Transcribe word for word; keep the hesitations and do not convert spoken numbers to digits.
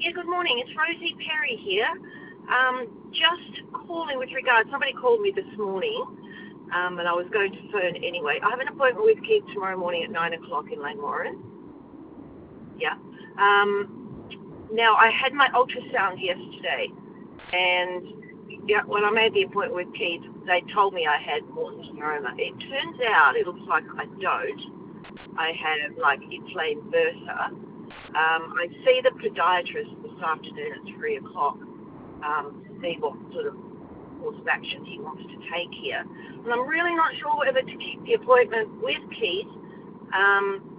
Yeah, good morning. It's Rosie Perry here. Um, just calling with regards, somebody called me this morning, um, and I was going to phone anyway. I have an appointment with Keith tomorrow morning at nine o'clock in Langwarrin. Yeah. Um, now, I had my ultrasound yesterday, and yeah, when I made the appointment with Keith, they told me I had Morton's neuroma. It turns out it looks like I don't. I have, like, inflamed bursa. Um, I see the podiatrist this afternoon at three o'clock um, to see what sort of course of action he wants to take here. And I'm really not sure whether to keep the appointment with Keith um,